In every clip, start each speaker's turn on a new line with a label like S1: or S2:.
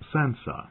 S1: Sansa.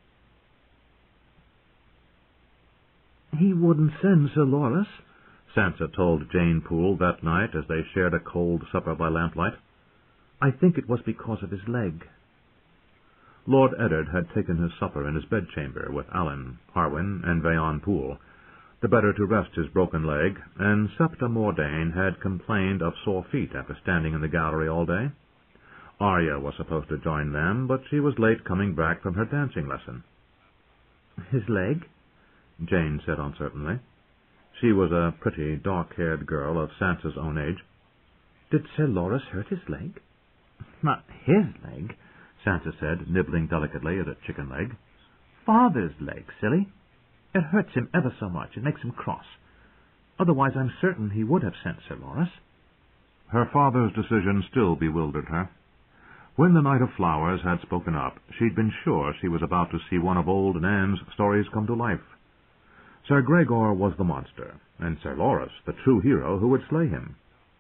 S2: "He wouldn't send Sir Loras," Sansa told Jane Poole that night as they shared a cold supper by lamplight. "I think it was because of his leg." Lord Eddard had taken his supper in his bedchamber with Alan, Harwin, and Vayon Poole, the better to rest his broken leg, and Septa Mordane had complained of sore feet after standing in the gallery all day. Arya was supposed to join them, but she was late coming back from her dancing lesson.
S3: "His leg?"
S2: Jane said uncertainly. She was a pretty, dark-haired girl of Sansa's own age.
S3: "Did Sir Loras hurt his leg?"
S2: "Not his leg," Sansa said, nibbling delicately at a chicken leg.
S3: "Father's leg, silly. It hurts him ever so much. It makes him cross. Otherwise I'm certain he would have sent Sir Loras."
S2: Her father's decision still bewildered her. When the Knight of Flowers had spoken up, she'd been sure she was about to see one of old Nan's stories come to life. Sir Gregor was the monster, and Sir Loras the true hero who would slay him.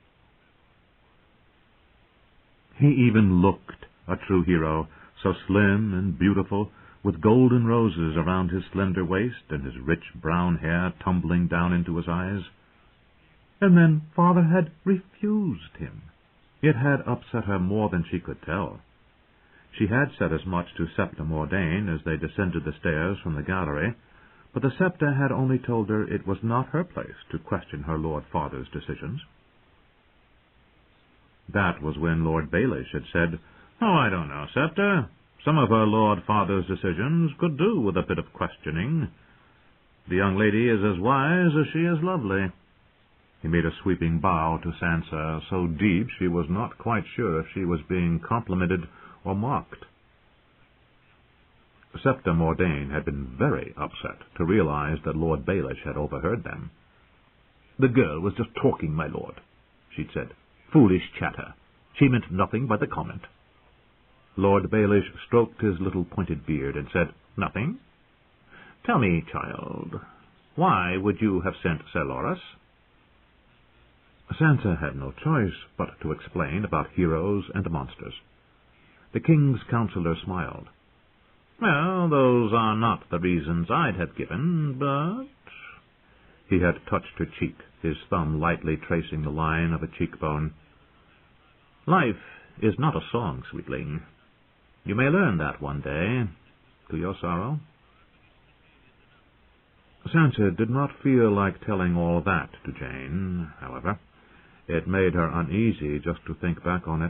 S2: He even looked a true hero, so slim and beautiful, with golden roses around his slender waist and his rich brown hair tumbling down into his eyes. And then Father had refused him. It had upset her more than she could tell. She had said as much to Septa Mordane as they descended the stairs from the gallery, but the Septa had only told her it was not her place to question her Lord Father's decisions. That was when Lord Baelish had said, "Oh, I don't know, Septa. Some of her Lord Father's decisions could do with a bit of questioning. The young lady is as wise as she is lovely." He made a sweeping bow to Sansa, so deep she was not quite sure if she was being complimented or mocked. Septa Mordane had been very upset to realize that Lord Baelish had overheard them. "The girl was just talking, my lord," she'd said. "Foolish chatter. She meant nothing by the comment." Lord Baelish stroked his little pointed beard and said, "Nothing? Tell me, child, why would you have sent Sir Loras?" Sansa had no choice but to explain about heroes and monsters. The king's counselor smiled. "Well, those are not the reasons I'd have given, but—" He had touched her cheek, his thumb lightly tracing the line of a cheekbone. "Life is not a song, sweetling. You may learn that one day, to your sorrow." Sansa did not feel like telling all that to Jane, however. It made her uneasy just to think back on it.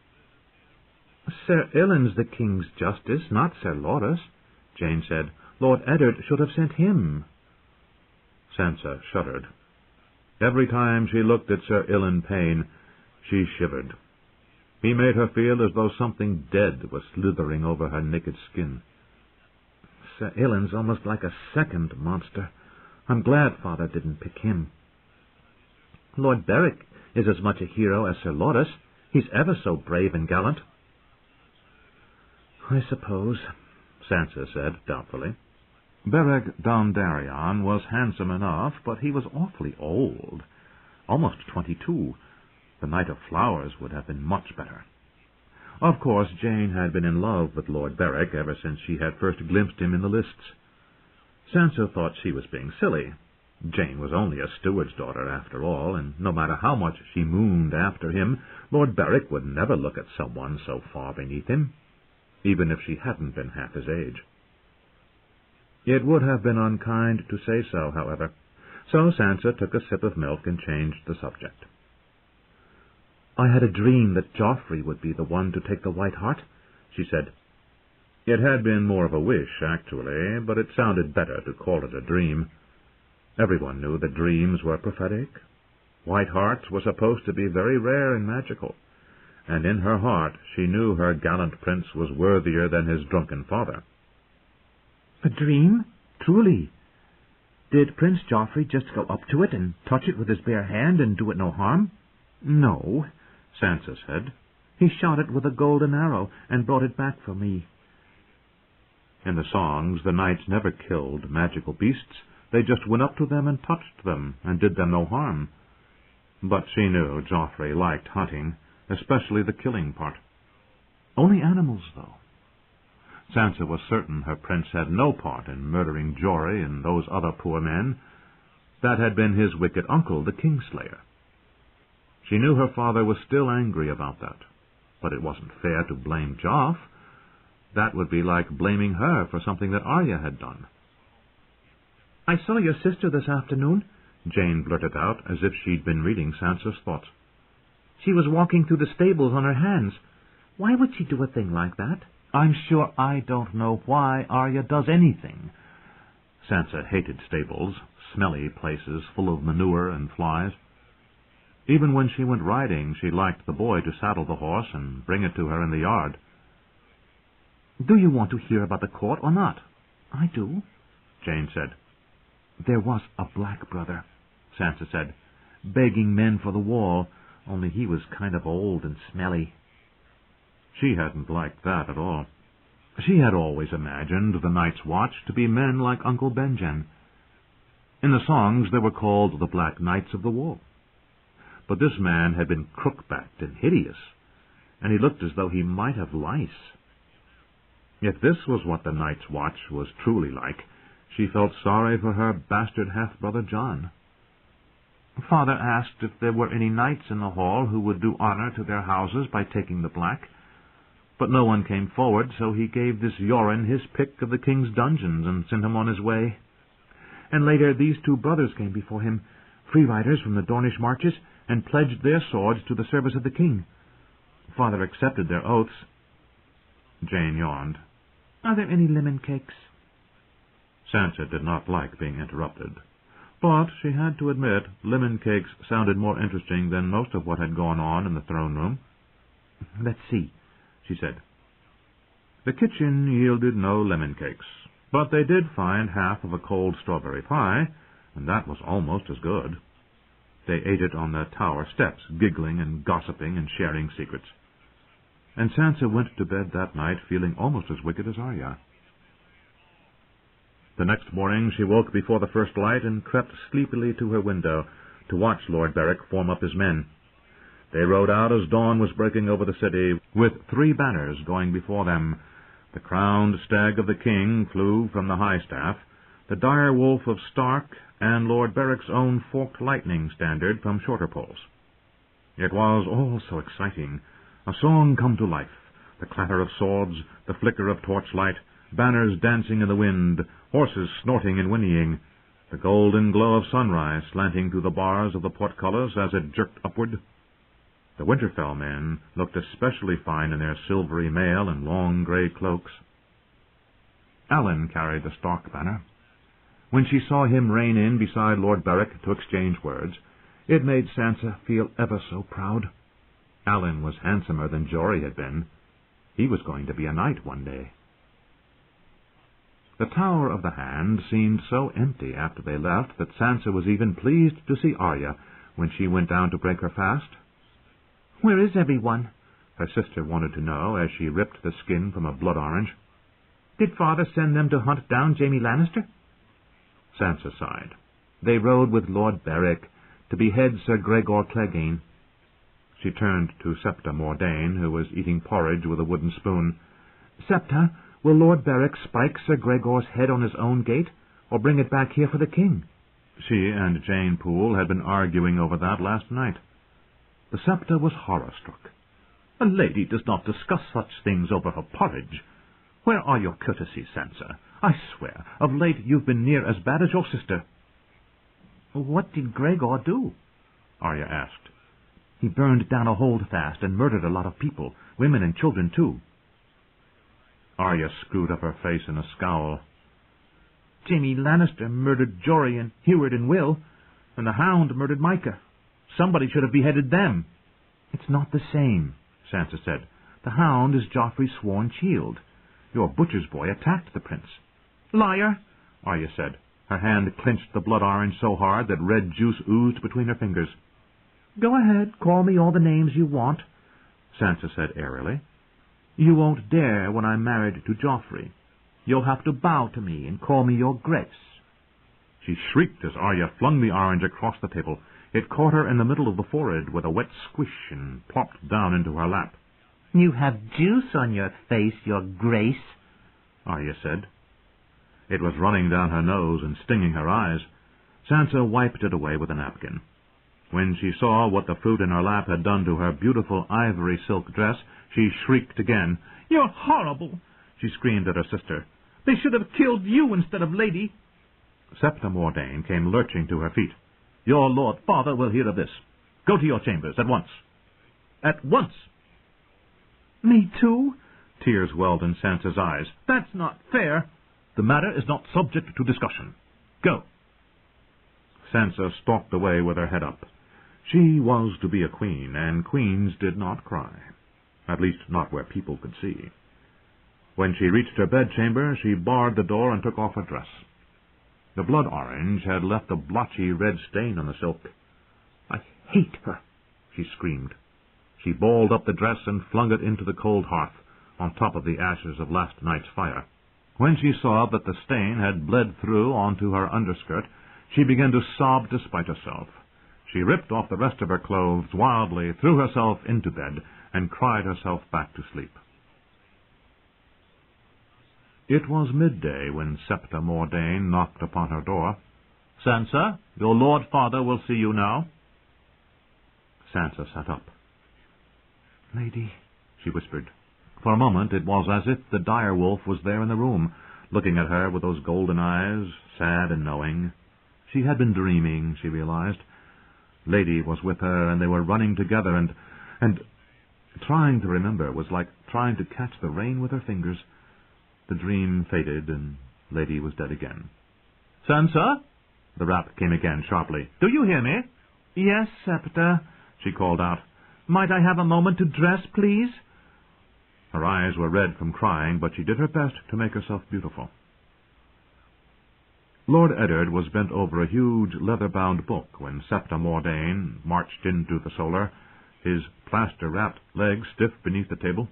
S3: "Sir Ilyn's the king's justice, not Sir Loras," Jane said. "Lord Eddard should have sent him."
S2: Sansa shuddered. Every time she looked at Sir Ilyn Payne, she shivered. He made her feel as though something dead was slithering over her naked skin.
S3: "Sir Ilyn's almost like a second monster. I'm glad Father didn't pick him." "Lord Beric is as much a hero as Sir Loras. He's ever so brave and gallant." "I suppose," Sansa said doubtfully.
S2: Beric Dondarrion was handsome enough, but he was awfully old, almost 22. The Knight of Flowers would have been much better. Of course, Jane had been in love with Lord Beric ever since she had first glimpsed him in the lists. Sansa thought she was being silly. Jane was only a steward's daughter, after all, and no matter how much she mooned after him, Lord Beric would never look at someone so far beneath him, even if she hadn't been half his age. It would have been unkind to say so, however, so Sansa took a sip of milk and changed the subject. "I had a dream that Joffrey would be the one to take the White Hart," she said. It had been more of a wish, actually, but it sounded better to call it a dream. Everyone knew that dreams were prophetic. White Harts were supposed to be very rare and magical, and in her heart she knew her gallant prince was worthier than his drunken father.
S3: "A dream? Truly? Did Prince Joffrey just go up to it and touch it with his bare hand and do it no harm?" "No," Sansa said. "He shot it with a golden arrow and brought it back for me." In the songs, the knights never killed magical beasts. They just went up to them and touched them and did them no harm. But she knew Joffrey liked hunting, especially the killing part. Only animals, though.
S2: Sansa was certain her prince had no part in murdering Jory and those other poor men. That had been his wicked uncle, the Kingslayer. She knew her father was still angry about that, but it wasn't fair to blame Joff. That would be like blaming her for something that Arya had done.
S3: "I saw your sister this afternoon,"
S2: Jane blurted out, as if she'd been reading Sansa's thoughts.
S3: "She was walking through the stables on her hands. Why would she do a thing like that?"
S2: "I'm sure I don't know why Arya does anything." Sansa hated stables, smelly places full of manure and flies. Even when she went riding, she liked the boy to saddle the horse and bring it to her in the yard.
S3: "Do you want to hear about the court or not?"
S2: "I do," Jane said.
S3: "There was a Black Brother," Sansa said, "begging men for the wall, only he was kind of old and smelly."
S2: She hadn't liked that at all. She had always imagined the Night's Watch to be men like Uncle Benjen. In the songs they were called the Black Knights of the Wall. But this man had been crook-backed and hideous, and he looked as though he might have lice. If this was what the Night's Watch was truly like, she felt sorry for her bastard half-brother Jon. Father asked if there were any knights in the hall who would do honor to their houses by taking the black, but no one came forward, so he gave this Yoren his pick of the king's dungeons and sent him on his way. And later these two brothers came before him, free riders from the Dornish marches, and pledged their swords to the service of the king. Father accepted their oaths. Jane yawned.
S3: "Are there any lemon cakes?"
S2: Sansa did not like being interrupted, but she had to admit lemon cakes sounded more interesting than most of what had gone on in the throne room.
S3: "Let's see," she said.
S2: The kitchen yielded no lemon cakes, but they did find half of a cold strawberry pie, and that was almost as good. They ate it on the tower steps, giggling and gossiping and sharing secrets. And Sansa went to bed that night feeling almost as wicked as Arya. The next morning she woke before the first light and crept sleepily to her window to watch Lord Beric form up his men. They rode out as dawn was breaking over the city, with 3 banners going before them. The crowned stag of the king flew from the high staff, the dire wolf of Stark, and Lord Beric's own forked lightning standard from shorter poles. It was all so exciting. A song come to life, the clatter of swords, the flicker of torchlight, banners dancing in the wind, horses snorting and whinnying, the golden glow of sunrise slanting through the bars of the portcullis as it jerked upward. The Winterfell men looked especially fine in their silvery mail and long grey cloaks. Alan carried the Stark banner. When she saw him rein in beside Lord Beric to exchange words, it made Sansa feel ever so proud. Alan was handsomer than Jory had been. He was going to be a knight one day. The Tower of the Hand seemed so empty after they left that Sansa was even pleased to see Arya when she went down to break her fast.
S3: "Where is everyone?"
S2: her sister wanted to know as she ripped the skin from a blood orange.
S3: "Did Father send them to hunt down Jaime Lannister?"
S2: Sansa sighed. "They rode with Lord Beric to behead Sir Gregor Clegane." She turned to Septa Mordain, who was eating porridge with a wooden spoon.
S3: "Septa, will Lord Beric spike Sir Gregor's head on his own gate, or bring it back here for the king?"
S2: She and Jane Poole had been arguing over that last night. The Septa was horror-struck. "A lady does not discuss such things over her porridge. Where are your courtesies, Sansa? I swear, of late you've been near as bad as your sister."
S3: "What did Gregor do?"
S2: Arya asked.
S3: "He burned down a holdfast and murdered a lot of people, women and children, too."
S2: Arya screwed up her face in a scowl.
S3: "Jaime Lannister murdered Jory and Heward and Will, and the Hound murdered Micah. Somebody should have beheaded them." "It's not the same," Sansa said. "The Hound is Joffrey's sworn shield. Your butcher's boy attacked the prince." "Liar," Arya said. Her hand clenched the blood orange so hard that red juice oozed between her fingers. "Go ahead, call me all the names you want," Sansa said airily. "You won't dare when I'm married to Joffrey. You'll have to bow to me and call me your grace." She shrieked as Arya flung the orange across the table. It caught her in the middle of the forehead with a wet squish and plopped down into her lap. "You have juice on your face, your grace,"
S2: Arya said. It was running down her nose and stinging her eyes. Sansa wiped it away with a napkin. When she saw what the fruit in her lap had done to her beautiful ivory silk dress, she shrieked again.
S3: "You're horrible!" she screamed at her sister. "They should have killed you instead of Lady."
S2: Septa Mordane came lurching to her feet. "Your Lord Father will hear of this. Go to your chambers at once. At once!"
S3: "Me too?"
S2: Tears welled in Sansa's eyes.
S3: "That's not fair."
S2: "The matter is not subject to discussion. Go." Sansa stalked away with her head up. She was to be a queen, and queens did not cry. At least not where people could see. When she reached her bedchamber, she barred the door and took off her dress. The blood orange had left a blotchy red stain on the silk. "I hate her," she screamed. She balled up the dress and flung it into the cold hearth, on top of the ashes of last night's fire. When she saw that the stain had bled through onto her underskirt, she began to sob despite herself. She ripped off the rest of her clothes wildly, threw herself into bed, and cried herself back to sleep. It was midday when Septa Mordane knocked upon her door. "Sansa, your Lord Father will see you now." Sansa sat up.
S3: "Lady,"
S2: she whispered. For a moment it was as if the dire wolf was there in the room, looking at her with those golden eyes, sad and knowing. She had been dreaming, she realized. Lady was with her, and they were running together, and trying to remember was like trying to catch the rain with her fingers. The dream faded, and Lady was dead again. "Sansa?" The rap came again sharply. "Do you hear me?"
S3: "Yes, Septa," she called out. "Might I have a moment to dress, please?"
S2: Her eyes were red from crying, but she did her best to make herself beautiful. Lord Eddard was bent over a huge leather-bound book when Septa Mordane marched into the solar, his plaster-wrapped legs stiff beneath the table.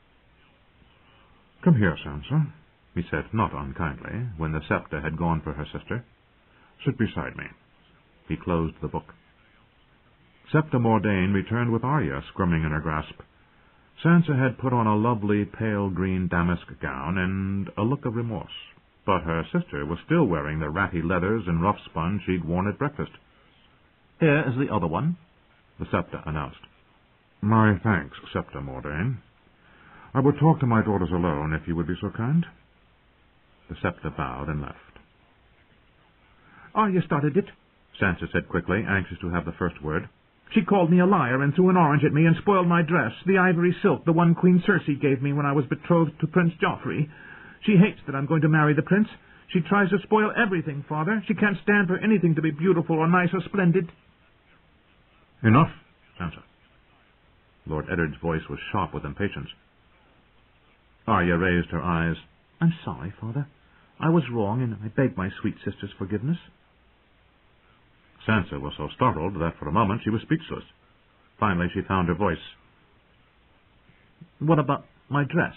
S2: "Come here, Sansa," he said, not unkindly, when the Septa had gone for her sister. "Sit beside me." He closed the book. Septa Mordane returned with Arya squirming in her grasp. Sansa had put on a lovely pale green damask gown and a look of remorse, but her sister was still wearing the ratty leathers and rough spun she'd worn at breakfast. "Here is the other one," the Septa announced. "My thanks, Septa Mordane. I would talk to my daughters alone, if you would be so kind." The Septa bowed and left.
S3: "Arya started it,"
S2: Sansa said quickly, anxious to have the first word.
S3: "She called me a liar and threw an orange at me and spoiled my dress, the ivory silk, the one Queen Cersei gave me when I was betrothed to Prince Joffrey. She hates that I'm going to marry the prince. She tries to spoil everything, Father. She can't stand for anything to be beautiful or nice or splendid."
S2: "Enough, Sansa." Lord Eddard's voice was sharp with impatience. Arya raised her eyes.
S3: "I'm sorry, Father. I was wrong, and I beg my sweet sister's forgiveness."
S2: Sansa was so startled that for a moment she was speechless. Finally she found her voice.
S3: "What about my dress?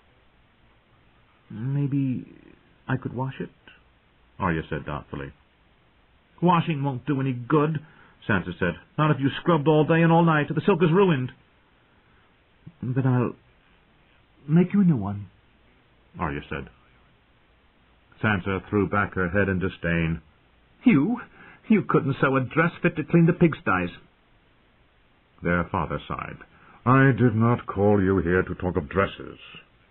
S3: Maybe I could wash it?"
S2: Arya said doubtfully.
S3: "Washing won't do any good," Sansa said. "Not if you scrubbed all day and all night. The silk is ruined." "But I'll make you a new one,"
S2: Arya said. Sansa threw back her head in disdain.
S3: You couldn't sew a dress fit to clean the pigsties."
S2: Their father sighed. "I did not call you here to talk of dresses.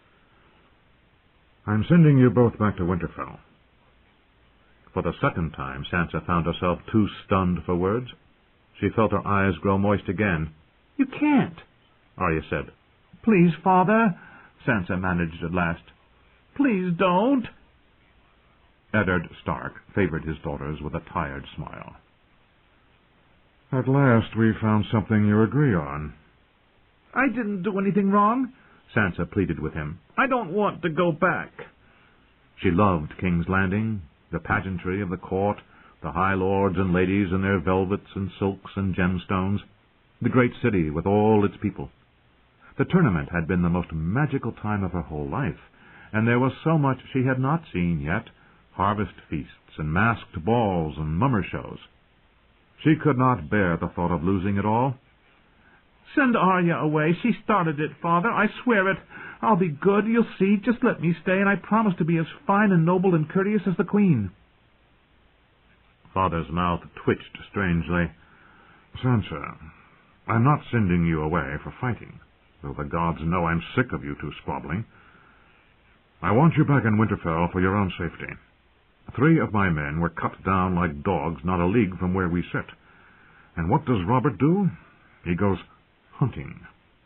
S2: I'm sending you both back to Winterfell." For the second time, Sansa found herself too stunned for words. She felt her eyes grow moist again.
S3: "You can't,"
S2: Arya said.
S3: "Please, Father," Sansa managed at last. "Please don't."
S2: Eddard Stark favored his daughters with a tired smile. "At last we've found something you agree on."
S3: "I didn't do anything wrong," Sansa pleaded with him. "I don't want to go back."
S2: She loved King's Landing, the pageantry of the court, the high lords and ladies in their velvets and silks and gemstones, the great city with all its people. The tournament had been the most magical time of her whole life, and there was so much she had not seen yet, harvest feasts and masked balls and mummer shows. She could not bear the thought of losing it all.
S3: Send Arya away. She started it, Father. I swear it. I'll be good. You'll see. Just let me stay, and I promise to be as fine and noble and courteous as the Queen.
S2: Father's mouth twitched strangely. Sansa, I'm not sending you away for fighting, though the gods know I'm sick of you two squabbling. I want you back in Winterfell for your own safety. 3 of my men were cut down like dogs not a league from where we sit. And what does Robert do? He goes hunting.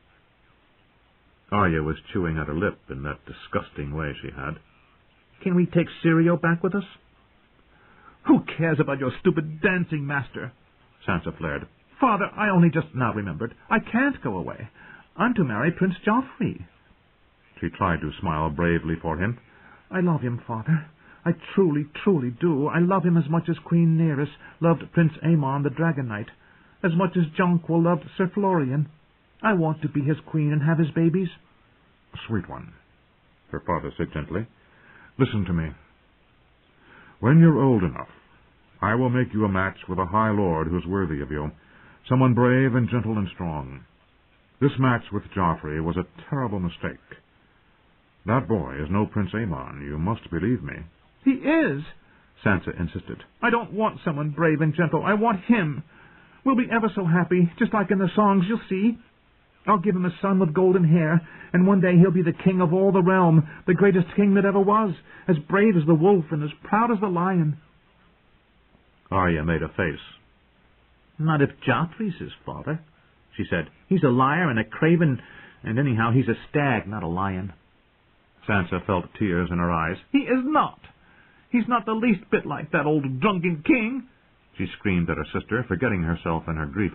S2: Arya was chewing at her lip in that disgusting way she had.
S3: Can we take Syrio back with us? Who cares about your stupid dancing master? Sansa flared. Father, I only just now remembered. I can't go away. I'm to marry Prince Joffrey.
S2: She tried to smile bravely for him.
S3: I love him, Father. I truly, truly do. I love him as much as Queen Nerys loved Prince Aemon the Dragon Knight, as much as Jonquil loved Sir Florian. I want to be his queen and have his babies.
S2: Sweet one, her father said gently, listen to me. When you're old enough, I will make you a match with a high lord who's worthy of you, someone brave and gentle and strong. This match with Joffrey was a terrible mistake. That boy is no Prince Aemon, you must believe me.
S3: He is, Sansa insisted. I don't want someone brave and gentle. I want him. We'll be ever so happy, just like in the songs, you'll see. I'll give him a son with golden hair, and one day he'll be the king of all the realm, the greatest king that ever was, as brave as the wolf and as proud as the lion.
S2: Arya made a face.
S3: Not if Joffrey's his father, she said. He's a liar and a craven, and anyhow he's a stag, not a lion.
S2: Sansa felt tears in her eyes.
S3: He is not. He's not the least bit like that old drunken king,
S2: she screamed at her sister, forgetting herself in her grief.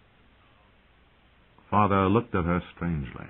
S2: Father looked at her strangely.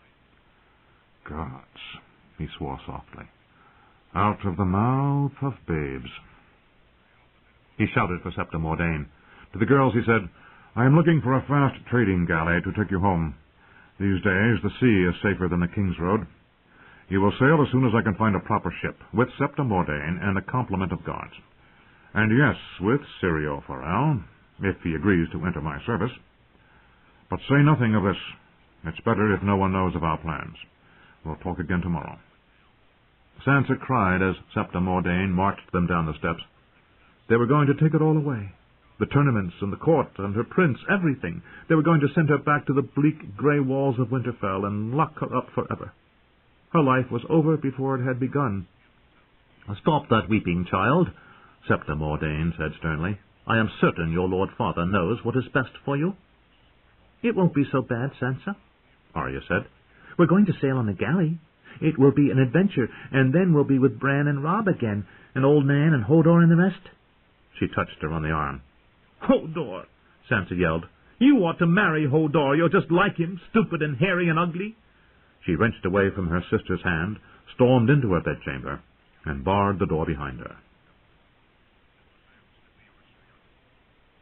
S2: Gods, he swore softly. Out of the mouth of babes. He shouted for Septa Mordane. To the girls he said, I am looking for a fast trading galley to take you home. These days the sea is safer than the King's Road. You will sail as soon as I can find a proper ship, with Septa Mordane and a complement of guards. And yes, with Syrio Forel, if he agrees to enter my service. But say nothing of this. It's better if no one knows of our plans. We'll talk again tomorrow. Sansa cried as Septa Mordane marched them down the steps. They were going to take it all away. The tournaments and the court and her prince, everything. They were going to send her back to the bleak grey walls of Winterfell and lock her up forever. Her life was over before it had begun.
S1: Stop that weeping, child, Septa Mordane said sternly. I am certain your Lord Father knows what is best for you.
S3: It won't be so bad, Sansa,
S2: Arya said.
S3: We're going to sail on the galley. It will be an adventure, and then we'll be with Bran and Robb again, and Old Nan and Hodor and the rest.
S2: She touched her on the arm.
S3: Hodor, Sansa yelled. You ought to marry Hodor. You're just like him, stupid and hairy and ugly.
S2: She wrenched away from her sister's hand, stormed into her bedchamber, and barred the door behind her.